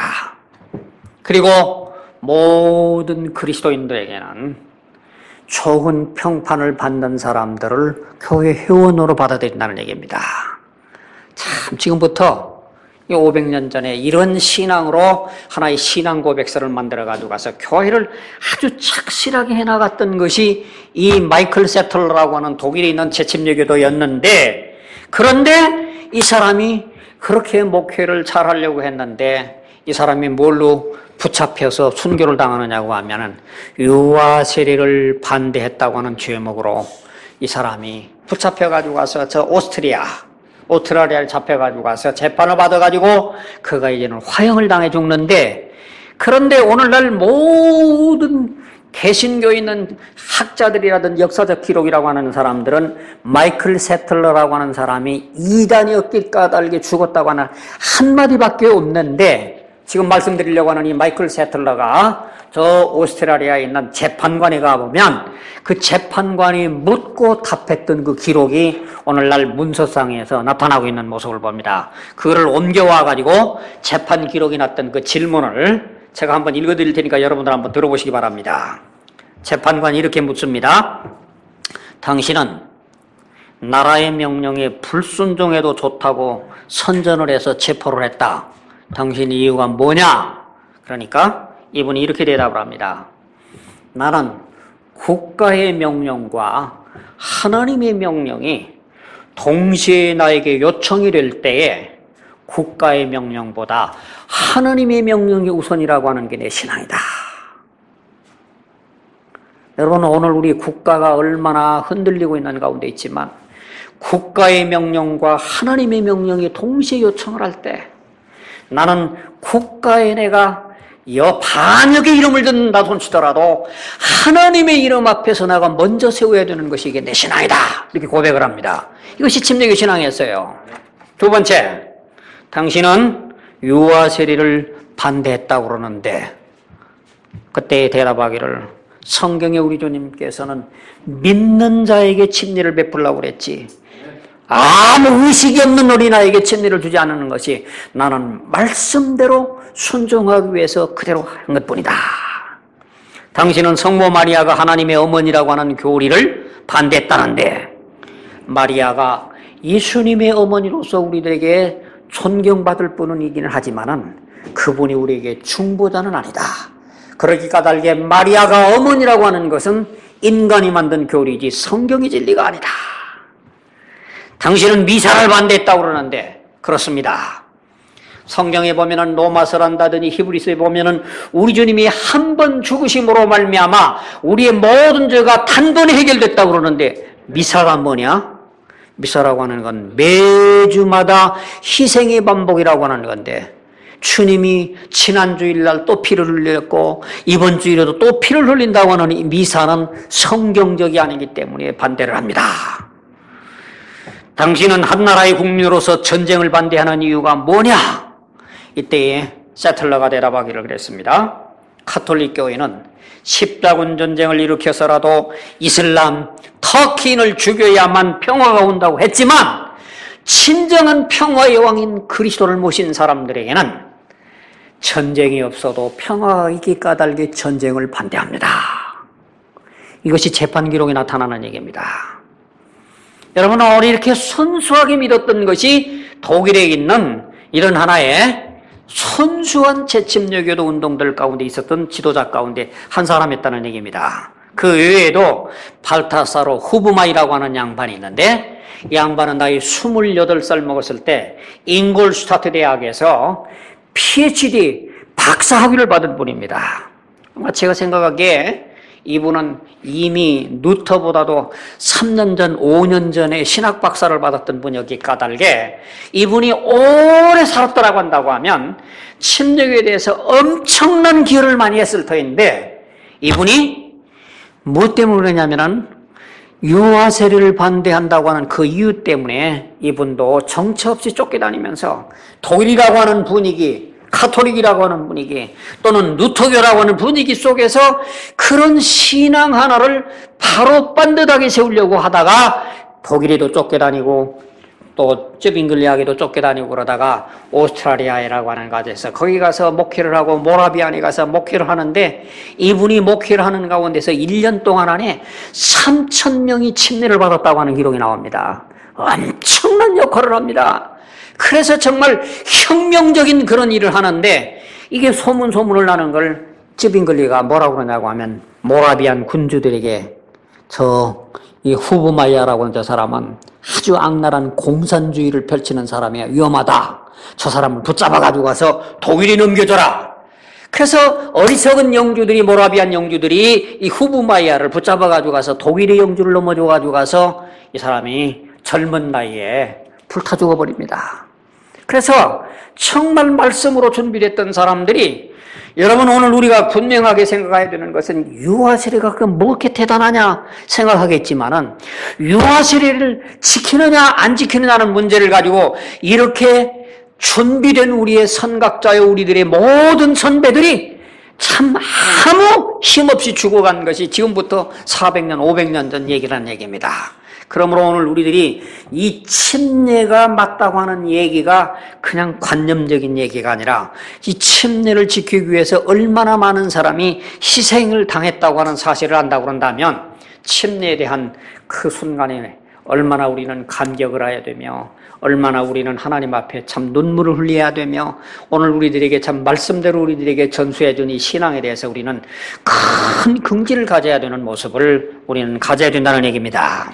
그리고 모든 그리스도인들에게는 좋은 평판을 받는 사람들을 교회 회원으로 받아들인다는 얘기입니다. 참 지금부터 오백 년 전에 이런 신앙으로 하나의 신앙 고백서를 만들어가지고 가서 교회를 아주 착실하게 해나갔던 것이 이 마이클 세틀러라고 하는 독일에 있는 재침례교도였는데 그런데 이 사람이 그렇게 목회를 잘하려고 했는데 이 사람이 뭘로 붙잡혀서 순교를 당하느냐고 하면은 유아 세례를 반대했다고 하는 죄목으로 이 사람이 붙잡혀가지고 가서 저 오스트리아 오스트라리아를 잡혀가지고 가서 재판을 받아가지고 그가 이제는 화형을 당해 죽는데 그런데 오늘날 모든 개신교에 있는 학자들이라든지 역사적 기록이라고 하는 사람들은 마이클 세틀러라고 하는 사람이 이단이었기 까닭에 죽었다고 하는 한마디밖에 없는데 지금 말씀드리려고 하는 이 마이클 세틀러가 저 오스트라리아에 있는 재판관에 가보면 그 재판관이 묻고 답했던 그 기록이 오늘날 문서상에서 나타나고 있는 모습을 봅니다. 그거를 옮겨와가지고 재판 기록이 났던 그 질문을 제가 한번 읽어드릴 테니까 여러분들 한번 들어보시기 바랍니다. 재판관이 이렇게 묻습니다. 당신은 나라의 명령에 불순종해도 좋다고 선전을 해서 체포를 했다. 당신 이유가 뭐냐? 그러니까 이분이 이렇게 대답을 합니다. 나는 국가의 명령과 하나님의 명령이 동시에 나에게 요청이 될 때에 국가의 명령보다 하나님의 명령이 우선이라고 하는 게 내 신앙이다. 여러분 오늘 우리 국가가 얼마나 흔들리고 있는 가운데 있지만 국가의 명령과 하나님의 명령이 동시에 요청을 할 때 나는 국가에 내가 여 반역의 이름을 듣는다 손치더라도 하나님의 이름 앞에서 내가 먼저 세워야 되는 것이 이게 내 신앙이다. 이렇게 고백을 합니다. 이것이 침례교 신앙이었어요. 두 번째, 당신은 유아 세례를 반대했다고 그러는데 그때 대답하기를 성경에 우리 주님께서는 믿는 자에게 침례를 베풀라고 그랬지 아무 의식이 없는 어린아이에게 침례를 주지 않는 것이 나는 말씀대로 순종하기 위해서 그대로 한 것뿐이다. 당신은 성모 마리아가 하나님의 어머니라고 하는 교리를 반대했다는데 마리아가 예수님의 어머니로서 우리들에게 존경받을 분이기는 하지만은 그분이 우리에게 중보자는 아니다. 그러기 까닭에 마리아가 어머니라고 하는 것은 인간이 만든 교리지 성경의 진리가 아니다. 당신은 미사를 반대했다고 그러는데 그렇습니다. 성경에 보면은 로마서를 한다더니 히브리서에 보면은 우리 주님이 한 번 죽으심으로 말미암아 우리의 모든 죄가 단번에 해결됐다고 그러는데 미사가 뭐냐? 미사라고 하는 건 매주마다 희생의 반복이라고 하는 건데 주님이 지난 주일날 또 피를 흘렸고 이번 주일에도 또 피를 흘린다고 하는 이 미사는 성경적이 아니기 때문에 반대를 합니다. 당신은 한나라의 국민으로서 전쟁을 반대하는 이유가 뭐냐? 이때에 세틀러가 대답하기를 그랬습니다. 카톨릭 교회는 십자군 전쟁을 일으켜서라도 이슬람, 터키인을 죽여야만 평화가 온다고 했지만 진정한 평화의 왕인 그리스도를 모신 사람들에게는 전쟁이 없어도 평화가 있기 까닭에 전쟁을 반대합니다. 이것이 재판 기록에 나타나는 얘기입니다. 여러분, 우리 이렇게 순수하게 믿었던 것이 독일에 있는 이런 하나의 순수한 재침례교도 운동들 가운데 있었던 지도자 가운데 한 사람이었다는 얘기입니다. 그 외에도 발타사로 후브마이라고 하는 양반이 있는데 이 양반은 나이 스물여덟 살 먹었을 때 잉골슈타트 대학에서 피에이치디 박사학위를 받은 분입니다. 제가 생각하기에 이분은 이미 루터보다도 삼 년 전, 오 년 전에 신학 박사를 받았던 분이었기 까닭에 이분이 오래 살았더라고 한다고 하면 침례교에 대해서 엄청난 기여를 많이 했을 터인데 이분이 뭐 때문에 그러냐면은 유아 세례를 반대한다고 하는 그 이유 때문에 이분도 정처 없이 쫓겨다니면서 독일이라고 하는 분위기, 카톨릭이라고 하는 분위기 또는 루터교라고 하는 분위기 속에서 그런 신앙 하나를 바로 반듯하게 세우려고 하다가 독일에도 쫓겨다니고 또 쯔빙글리아에도 쫓겨다니고 그러다가 오스트라리아라고 하는 곳에서 거기 가서 목회를 하고 모라비안에 가서 목회를 하는데 이분이 목회를 하는 가운데서 일 년 동안 안에 삼천 명이 침례를 받았다고 하는 기록이 나옵니다. 엄청난 역할을 합니다. 그래서 정말 혁명적인 그런 일을 하는데 이게 소문 소문을 나는 걸 쯔빙글리가 뭐라고 그러냐고 하면 모라비안 군주들에게 저 이 후브마이아라고 하는 저 사람은 아주 악랄한 공산주의를 펼치는 사람이야. 위험하다. 저 사람을 붙잡아 가지고 가서 독일에 넘겨줘라. 그래서 어리석은 영주들이 모라비안 영주들이 이 후브마이아를 붙잡아 가지고 가서 독일의 영주를 넘어줘 가지고 가서 이 사람이 젊은 나이에 불타 죽어버립니다. 그래서 정말 말씀으로 준비됐던 사람들이 여러분 오늘 우리가 분명하게 생각해야 되는 것은 유아 세례가 그 뭐 그렇게 대단하냐 생각하겠지만은 유아 세례를 지키느냐 안 지키느냐는 문제를 가지고 이렇게 준비된 우리의 선각자여 우리들의 모든 선배들이 참 아무 힘없이 죽어간 것이 지금부터 사백 년, 오백 년 전 얘기라는 얘기입니다. 그러므로 오늘 우리들이 이 침례가 맞다고 하는 얘기가 그냥 관념적인 얘기가 아니라 이 침례를 지키기 위해서 얼마나 많은 사람이 희생을 당했다고 하는 사실을 안다고 그런다면 침례에 대한 그 순간에 얼마나 우리는 감격을 해야 되며 얼마나 우리는 하나님 앞에 참 눈물을 흘려야 되며 오늘 우리들에게 참 말씀대로 우리들에게 전수해 준 이 신앙에 대해서 우리는 큰 긍지를 가져야 되는 모습을 우리는 가져야 된다는 얘기입니다.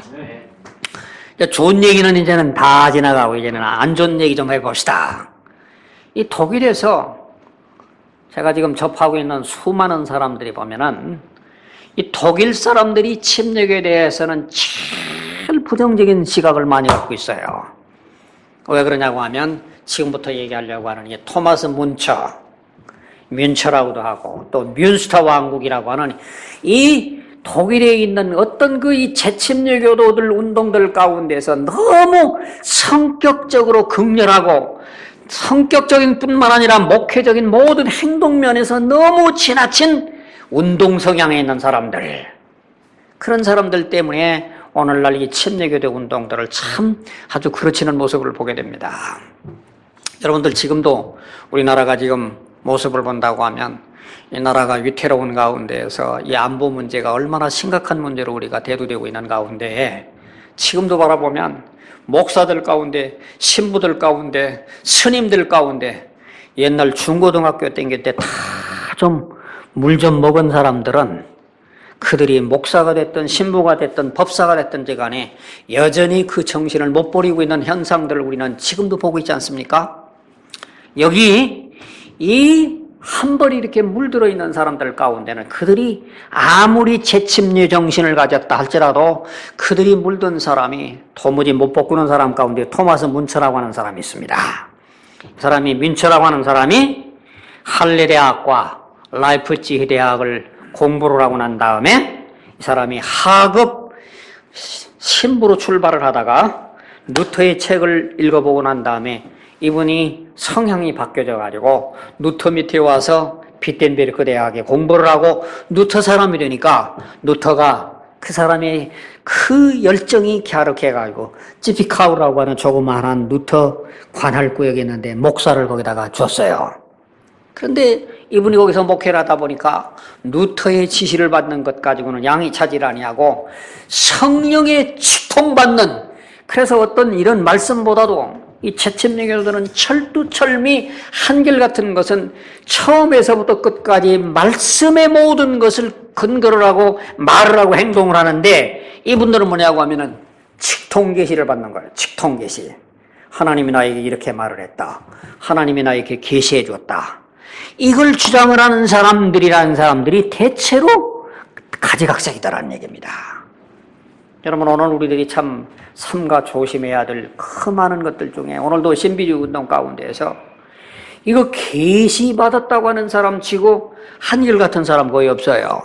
좋은 얘기는 이제는 다 지나가고 이제는 안 좋은 얘기 좀 해봅시다. 이 독일에서 제가 지금 접하고 있는 수많은 사람들이 보면은 이 독일 사람들이 침례교에 대해서는 제일 부정적인 시각을 많이 갖고 있어요. 왜 그러냐고 하면 지금부터 얘기하려고 하는 게 토마스 문처, 뮌처라고도 하고 또 뮌스터 왕국이라고 하는 이 독일에 있는 어떤 그 이 재침례 교도들 운동들 가운데서 너무 성격적으로 극렬하고 성격적인 뿐만 아니라 목회적인 모든 행동면에서 너무 지나친 운동 성향에 있는 사람들, 그런 사람들 때문에 오늘날 이 침례교도 운동들을 참 아주 그렇지는 모습을 보게 됩니다. 여러분들 지금도 우리나라가 지금 모습을 본다고 하면 이 나라가 위태로운 가운데에서 이 안보 문제가 얼마나 심각한 문제로 우리가 대두되고 있는 가운데 지금도 바라보면 목사들 가운데, 신부들 가운데, 스님들 가운데 옛날 중고등학교 땡길 때 다 좀 물 좀 먹은 사람들은 그들이 목사가 됐든 신부가 됐든 법사가 됐든지 간에 여전히 그 정신을 못 버리고 있는 현상들을 우리는 지금도 보고 있지 않습니까? 여기 이 한 벌이 이렇게 물들어 있는 사람들 가운데는 그들이 아무리 재침례 정신을 가졌다 할지라도 그들이 물든 사람이 도무지 못 바꾸는 사람 가운데 토마스 뮌처라고 하는 사람이 있습니다. 이 사람이 뮌처라고 하는 사람이 할레 대학과 라이프치히 대학을 공부를 하고 난 다음에 이 사람이 하급 신부로 출발을 하다가 루터의 책을 읽어보고 난 다음에 이분이 성향이 바뀌어져 가지고 루터 밑에 와서 비텐베르크 대학에 공부를 하고 루터 사람이 되니까 루터가 그 사람의 그 열정이 갸륵해 가지고 찌피카우라고 하는 조그마한 루터 관할구역이 있는데 목사를 거기다가 줬어요. 그런데 이분이 거기서 목회를 하다 보니까 루터의 지시를 받는 것 가지고는 양이 차질 아니하고 성령의 직통받는, 그래서 어떤 이런 말씀보다도 이 재침례교도들은 철두철미 한결같은 것은 처음에서부터 끝까지 말씀의 모든 것을 근거를 하고 말을 하고 행동을 하는데 이분들은 뭐냐고 하면은 직통계시를 받는 거예요. 직통계시. 하나님이 나에게 이렇게 말을 했다. 하나님이 나에게 계시해 줬다. 이걸 주장을 하는 사람들이라는 사람들이 대체로 가지각색이다라는 얘기입니다. 여러분, 오늘 우리들이 참 삼가 조심해야 될 그 많은 것들 중에 오늘도 신비주의 운동 가운데에서 이거 계시 받았다고 하는 사람 치고 한결같은 사람 거의 없어요.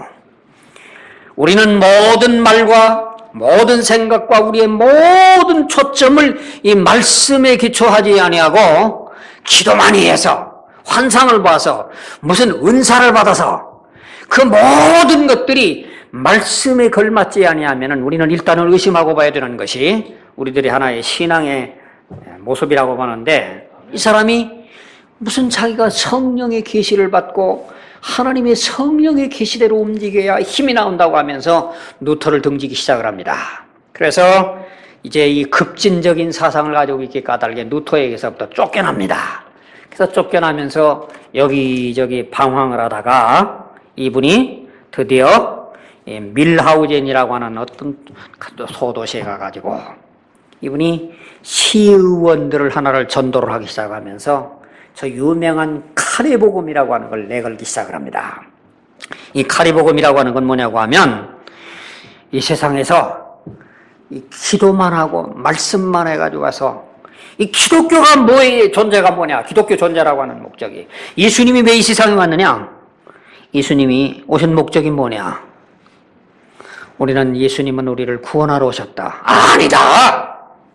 우리는 모든 말과 모든 생각과 우리의 모든 초점을 이 말씀에 기초하지 아니하고 기도 많이 해서 환상을 봐서 무슨 은사를 받아서 그 모든 것들이 말씀에 걸맞지 아니하면 우리는 일단은 의심하고 봐야 되는 것이 우리들이 하나의 신앙의 모습이라고 보는데, 이 사람이 무슨 자기가 성령의 계시를 받고 하나님의 성령의 계시대로 움직여야 힘이 나온다고 하면서 루터를 등지기 시작을 합니다. 그래서 이제 이 급진적인 사상을 가지고 있게 까닭에 루터에게서부터 쫓겨납니다. 그래서 쫓겨나면서 여기저기 방황을 하다가 이분이 드디어 밀하우젠이라고 하는 어떤 소도시에 가가지고 이분이 시의원들을 하나를 전도를 하기 시작하면서 저 유명한 카리복음이라고 하는 걸 내걸기 시작을 합니다. 이 카리복음이라고 하는 건 뭐냐고 하면 이 세상에서 이 기도만 하고 말씀만 해가지고 와서 이 기독교가 뭐의 존재가 뭐냐? 기독교 존재라고 하는 목적이, 예수님이 왜 이 세상에 왔느냐? 예수님이 오신 목적이 뭐냐? 우리는 예수님은 우리를 구원하러 오셨다. 아니다!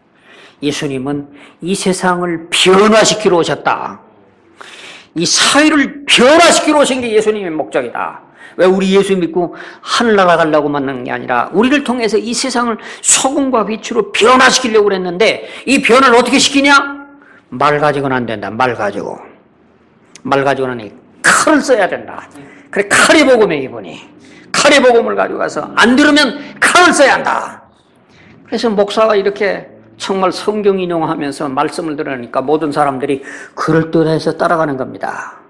예수님은 이 세상을 변화시키러 오셨다. 이 사회를 변화시키러 오신 게 예수님의 목적이다. 왜 우리 예수 믿고 하늘나라 가려고 만난 게 아니라 우리를 통해서 이 세상을 소금과 빛으로 변화시키려고 그랬는데, 이 변화를 어떻게 시키냐? 말 가지고는 안 된다. 말 가지고. 말 가지고는 칼을 써야 된다. 그래, 칼이 복음의 기본이. 칼의 복음을 가지고 가서 안 들으면 칼을 써야 한다. 그래서 목사가 이렇게 정말 성경 인용하면서 말씀을 들으니까 모든 사람들이 그럴듯해서 따라가는 겁니다.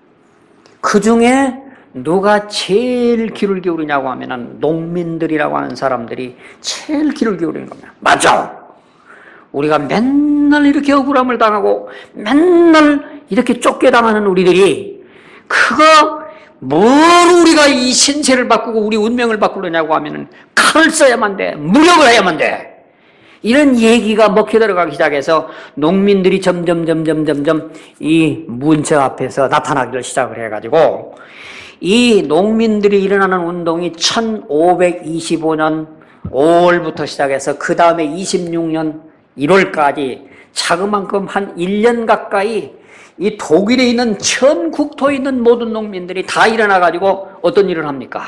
그 중에 누가 제일 귀를 기울이냐고 하면 농민들이라고 하는 사람들이 제일 귀를 기울이는 겁니다. 맞아. 우리가 맨날 이렇게 억울함을 당하고 맨날 이렇게 쫓겨당하는 우리들이 그거 뭘 우리가 이 신세를 바꾸고 우리 운명을 바꾸려냐고 하면은 칼을 써야만 돼. 무력을 해야만 돼. 이런 얘기가 먹혀 들어가기 시작해서 농민들이 점점 점점 점점 이 문처 앞에서 나타나기를 시작을 해가지고 이 농민들이 일어나는 운동이 천오백이십오 년 오월부터 시작해서 그 다음에 이십육 년 일월까지 자그만큼 한 일 년 가까이 이 독일에 있는 전 국토에 있는 모든 농민들이 다 일어나가지고 어떤 일을 합니까?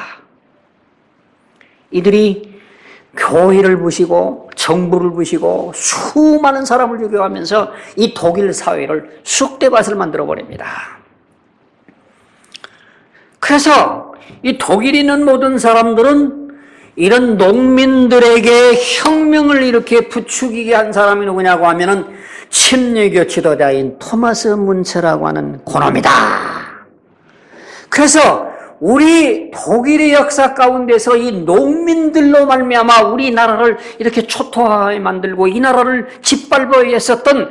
이들이 교회를 부시고 정부를 부시고 수많은 사람을 죽여가면서 이 독일 사회를 쑥대밭을 만들어버립니다. 그래서 이 독일에 있는 모든 사람들은 이런 농민들에게 혁명을 이렇게 부추기게 한 사람이 누구냐고 하면은 침례교 지도자인 토마스 문체라고 하는 그놈이다. 그래서 우리 독일의 역사 가운데서 이 농민들로 말미암아 우리나라를 이렇게 초토화하게 만들고 이 나라를 짓밟아 했었던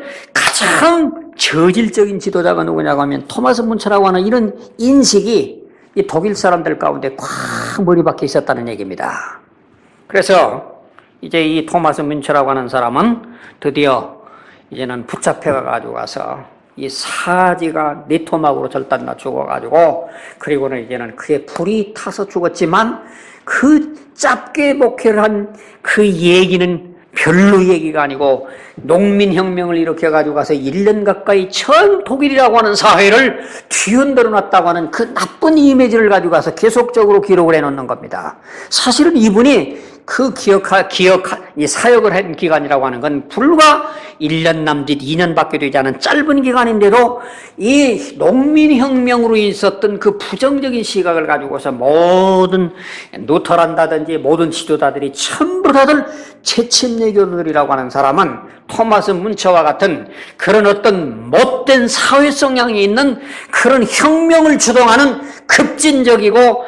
가장 저질적인 지도자가 누구냐고 하면 토마스 문체라고 하는 이런 인식이 이 독일 사람들 가운데 꽉 머리 박혀 있었다는 얘기입니다. 그래서 이제 이 토마스 문체라고 하는 사람은 드디어 이제는 붙잡혀 가지고 가서 이 사지가 내토막으로 절단나 죽어가지고 그리고는 이제는 그의 불이 타서 죽었지만 그 짧게 목회를 한 그 얘기는 별로 얘기가 아니고 농민혁명을 일으켜가지고 가서 일 년 가까이 전 독일이라고 하는 사회를 뒤흔들어 놨다고 하는 그 나쁜 이미지를 가지고 가서 계속적으로 기록을 해놓는 겁니다. 사실은 이분이 그 기억하, 기억, 이 사역을 한 기간이라고 하는 건 불과 일 년 남짓 이 년밖에 되지 않은 짧은 기간인데도 이 농민혁명으로 있었던 그 부정적인 시각을 가지고서 모든 루터란다든지 모든 지도자들이 전부 다들 재침례교도들이라고 하는 사람은 토마스 문체와 같은 그런 어떤 못된 사회 성향이 있는 그런 혁명을 주동하는 급진적이고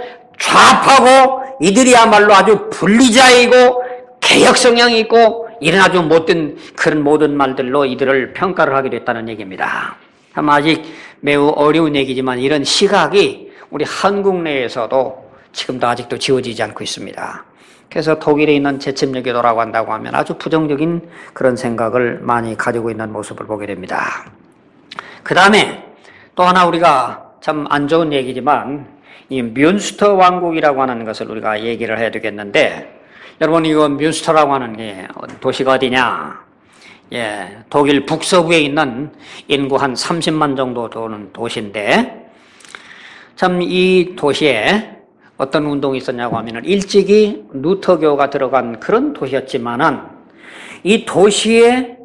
좌파고 이들이야말로 아주 분리자이고 개혁 성향이 있고 이런 아주 못된 그런 모든 말들로 이들을 평가를 하게 됐다는 얘기입니다. 참 아직 매우 어려운 얘기지만 이런 시각이 우리 한국 내에서도 지금도 아직도 지워지지 않고 있습니다. 그래서 독일에 있는 재침례교도라고 한다고 하면 아주 부정적인 그런 생각을 많이 가지고 있는 모습을 보게 됩니다. 그 다음에 또 하나 우리가 참 안 좋은 얘기지만 이 뮌스터 왕국이라고 하는 것을 우리가 얘기를 해야 되겠는데, 여러분 이거 뮌스터라고 하는 게 도시가 어디냐? 예, 독일 북서부에 있는 인구 한 삼십만 정도 되는 도시인데, 참 이 도시에 어떤 운동이 있었냐고 하면은 일찍이 루터교가 들어간 그런 도시였지만은 이 도시에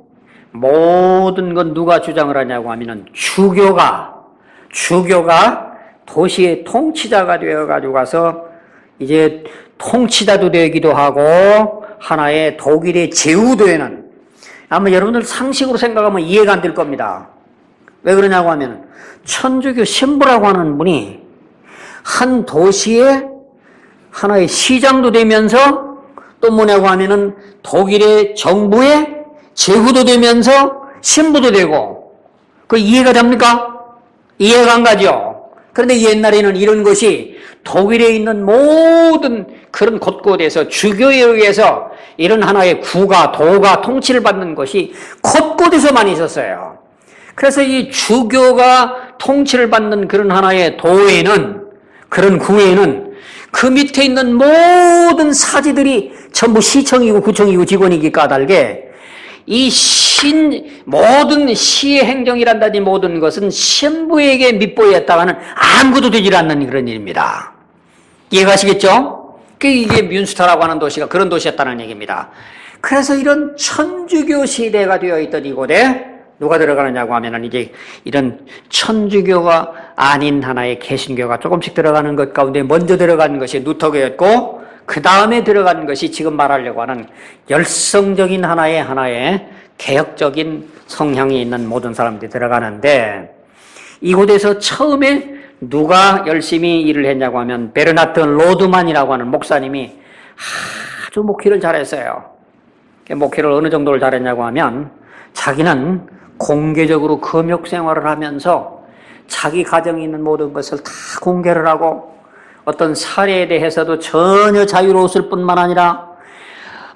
모든 건 누가 주장을 하냐고 하면은 주교가 주교가 도시의 통치자가 되어가지고 가서 이제 통치자도 되기도 하고 하나의 독일의 제후되는, 아마 여러분들 상식으로 생각하면 이해가 안 될 겁니다. 왜 그러냐고 하면 천주교 신부라고 하는 분이 한 도시의 하나의 시장도 되면서 또 뭐냐고 하면은 독일의 정부의 제후도 되면서 신부도 되고, 그 이해가 됩니까? 이해가 안 가죠? 그런데 옛날에는 이런 것이 독일에 있는 모든 그런 곳곳에서 주교에 의해서 이런 하나의 구가, 도가 통치를 받는 것이 곳곳에서 많이 있었어요. 그래서 이 주교가 통치를 받는 그런 하나의 도에는, 그런 구에는 그 밑에 있는 모든 사지들이 전부 시청이고 구청이고 직원이기 까닭에 이 신, 모든 시의 행정이란다든지 모든 것은 신부에게 밑보였다가는 아무것도 되질 않는 그런 일입니다. 이해가시겠죠? 이게 뮌스터라고 하는 도시가 그런 도시였다는 얘기입니다. 그래서 이런 천주교 시대가 되어 있던 이곳에 누가 들어가느냐고 하면은 이제 이런 천주교가 아닌 하나의 개신교가 조금씩 들어가는 것 가운데 먼저 들어간 것이 루터교였고, 그 다음에 들어간 것이 지금 말하려고 하는 열성적인 하나의 하나의 개혁적인 성향이 있는 모든 사람들이 들어가는데, 이곳에서 처음에 누가 열심히 일을 했냐고 하면 베르나트 로드만이라고 하는 목사님이 아주 목회를 잘했어요. 목회를 어느 정도를 잘했냐고 하면 자기는 공개적으로 금욕 생활을 하면서 자기 가정에 있는 모든 것을 다 공개를 하고 어떤 사례에 대해서도 전혀 자유로웠을 뿐만 아니라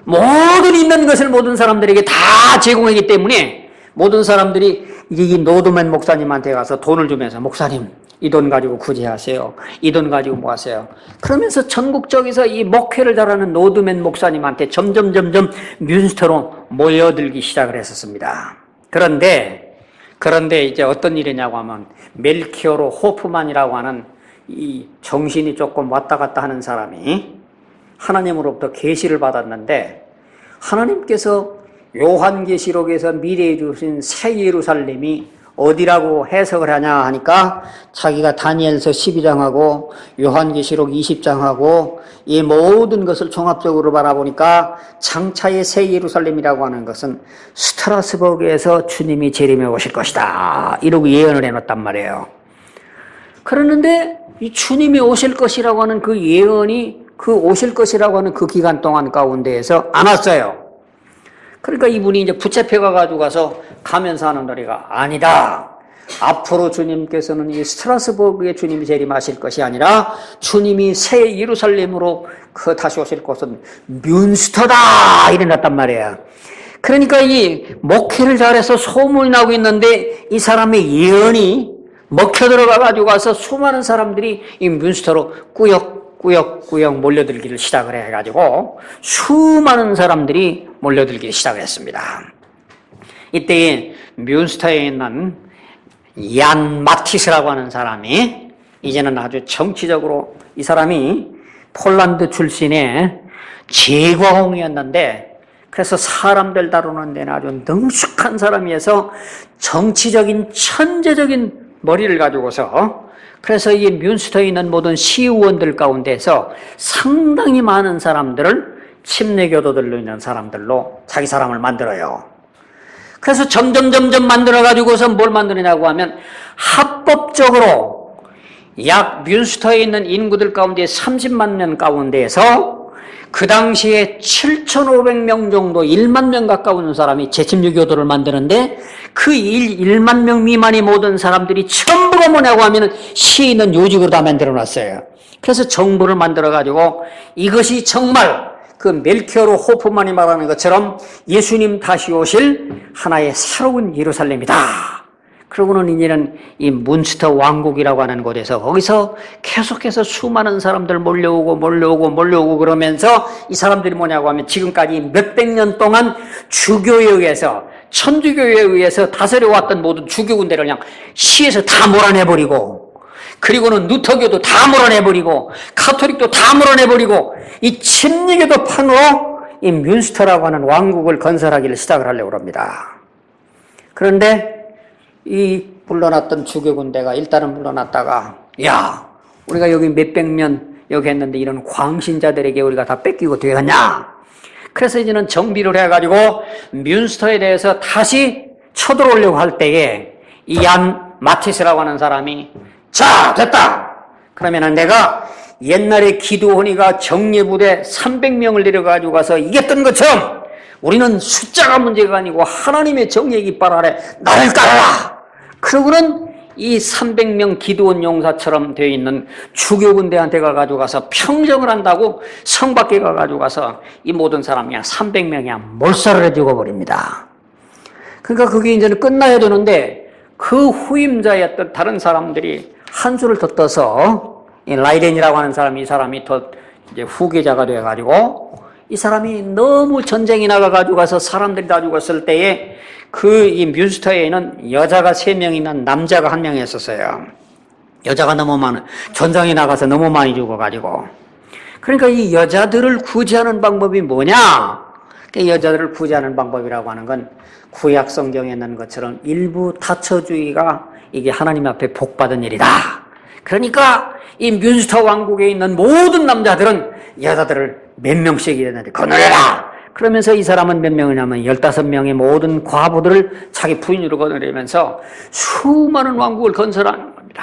모든 있는 것을 모든 사람들에게 다 제공하기 때문에 모든 사람들이 이 노드맨 목사님한테 가서 돈을 주면서 목사님 이 돈 가지고 구제하세요. 이 돈 가지고 뭐 하세요. 그러면서 전국적에서 이 목회를 잘하는 노드맨 목사님한테 점점 점점 뮌스터로 모여들기 시작을 했었습니다. 그런데 그런데 이제 어떤 일이냐고 하면 멜키오르 호프만이라고 하는 이 정신이 조금 왔다 갔다 하는 사람이 하나님으로부터 계시를 받았는데 하나님께서 요한계시록에서 미래에 주신 새 예루살렘이 어디라고 해석을 하냐 하니까 자기가 다니엘서 십이 장하고 요한계시록 이십 장하고 이 모든 것을 종합적으로 바라보니까 장차의 새 예루살렘이라고 하는 것은 스트라스버그에서 주님이 재림해 오실 것이다 이러고 예언을 해놨단 말이에요. 그러는데 이 주님이 오실 것이라고 하는 그 예언이 그 오실 것이라고 하는 그 기간 동안 가운데에서 안 왔어요. 그러니까 이분이 이제 붙잡혀 가지고 가서 가면서 하는 노래가 아니다. 앞으로 주님께서는 이 스트라스버그에 주님이 재림하실 것이 아니라 주님이 새 예루살렘으로 그 다시 오실 곳은 뮌스터다 이래놨단 말이에요. 그러니까 이 목회를 잘해서 소문이 나고 있는데 이 사람의 예언이 먹혀 들어가 가지고 가서 수많은 사람들이 이 뮌스터로 꾸역 꾸역꾸역 몰려들기를 시작을 해가지고 수많은 사람들이 몰려들기 시작을 했습니다. 이때 뮌스터에 있는 얀 마티스라고 하는 사람이 이제는 아주 정치적으로 이 사람이 폴란드 출신의 제과공이었는데 그래서 사람들 다루는 데는 아주 능숙한 사람이어서 정치적인 천재적인 머리를 가지고서 그래서 이 뮌스터에 있는 모든 시의원들 가운데서 상당히 많은 사람들을 침례교도들로 있는 사람들로 자기 사람을 만들어요. 그래서 점점 점점 만들어가지고서 뭘 만드느냐고 하면 합법적으로 약 뮌스터에 있는 인구들 가운데 삼십만 명 가운데에서 그 당시에 칠천오백 명 정도 일만 명 가까운 사람이 재침례교도를 만드는데 그 일만 명 미만의 모든 사람들이 전부가 뭐냐고 하면 시에 있는 요직으로 다 만들어놨어요. 그래서 정부를 만들어가지고 이것이 정말 그 멜키오르 호프만이 말하는 것처럼 예수님 다시 오실 하나의 새로운 예루살렘이다. 그러고는 이제는 이 뮌스터 왕국이라고 하는 곳에서 거기서 계속해서 수많은 사람들 몰려오고 몰려오고 몰려오고 그러면서 이 사람들이 뭐냐고 하면 지금까지 몇백 년 동안 주교에 의해서 천주교에 의해서 다스려왔던 모든 주교 군대를 그냥 시에서 다 몰아내버리고 그리고는 루터교도 다 몰아내버리고 카톨릭도 다 몰아내버리고 이 침례교도 판으로 이 뮌스터라고 하는 왕국을 건설하기를 시작을 하려고 합니다. 그런데 이 물러났던 주교 군대가 일단은 물러났다가 야 우리가 여기 몇백 년 여기 했는데 이런 광신자들에게 우리가 다 뺏기고 되겠냐. 그래서 이제는 정비를 해가지고 뮌스터에 대해서 다시 쳐들어오려고 할 때에 이 얀 마티스라고 하는 사람이 자 됐다. 그러면은 내가 옛날에 기드온이가 정예부대 삼백 명을 데려가지고 가서 이겼던 것처럼 우리는 숫자가 문제가 아니고 하나님의 정예 깃발 아래 나를 따라라. 그러고는 이 삼백 명 기드온 용사처럼 되어 있는 주교군대한테 가가지고 가서 평정을 한다고 성 밖에 가가지고 가서 이 모든 사람이 그냥 삼백 명이 몰살을 해 죽어버립니다. 그러니까 그게 이제는 끝나야 되는데 그 후임자였던 다른 사람들이 한 수를 더 떠서 이 라이덴이라고 하는 사람이 이 사람이 더 이제 후계자가 돼가지고 이 사람이 너무 전쟁이 나가가지고 가서 사람들이 다 죽었을 때에 그 이 뮌스터에는 여자가 세 명이나 남자가 한 명이 있었어요. 여자가 너무 많은, 전장에 나가서 너무 많이 죽어가지고. 그러니까 이 여자들을 구제하는 방법이 뭐냐? 그 여자들을 구제하는 방법이라고 하는 건 구약 성경에 있는 것처럼 일부 다처주의가 이게 하나님 앞에 복받은 일이다. 그러니까 이 뮌스터 왕국에 있는 모든 남자들은 여자들을 몇 명씩 이랬는데 거느려라. 그러면서 이 사람은 몇 명이냐면 열다섯 명의 모든 과부들을 자기 부인으로 거느리면서 수많은 왕국을 건설하는 겁니다.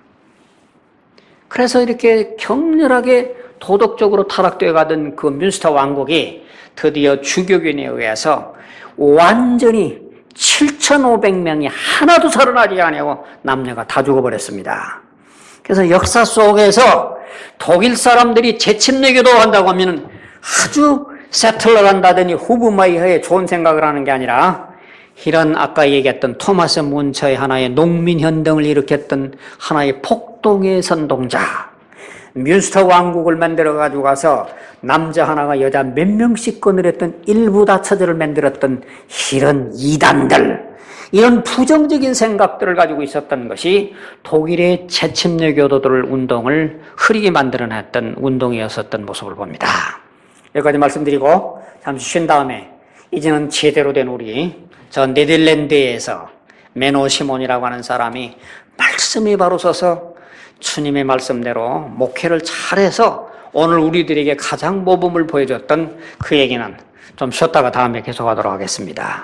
그래서 이렇게 격렬하게 도덕적으로 타락되어 가던 그 뮌스터 왕국이 드디어 주교균에 의해서 완전히 칠천오백 명이 하나도 살아나지 않고 남녀가 다 죽어버렸습니다. 그래서 역사 속에서 독일 사람들이 재침례교도 한다고 하면 아주 세틀러를 한다더니 후브마이어의 좋은 생각을 하는 게 아니라 이런 아까 얘기했던 토마스 문처의 하나의 농민현동을 일으켰던 하나의 폭동의 선동자, 뮌스터 왕국을 만들어 가지고 가서 남자 하나가 여자 몇 명씩 거느렸던 일부다처제를 만들었던 이런 이단들, 이런 부정적인 생각들을 가지고 있었던 것이 독일의 재침례 교도들 운동을 흐리게 만들어냈던 운동이었었던 모습을 봅니다. 여기까지 말씀드리고 잠시 쉰 다음에 이제는 제대로 된 우리 저 네덜란드에서 메노 시몬이라고 하는 사람이 말씀이 바로 서서 주님의 말씀대로 목회를 잘해서 오늘 우리들에게 가장 모범을 보여줬던 그 얘기는 좀 쉬었다가 다음에 계속하도록 하겠습니다.